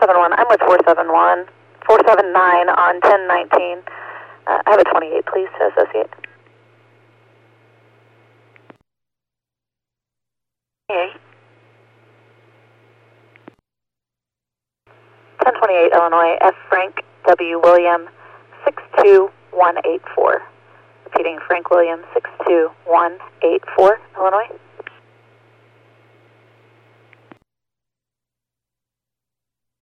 471. I'm with 471. 479 on 1019. I have a 28, please, to associate. Okay. 1028 Illinois, F. Frank W. William, 62184. Repeating, Frank William, 62184, Illinois.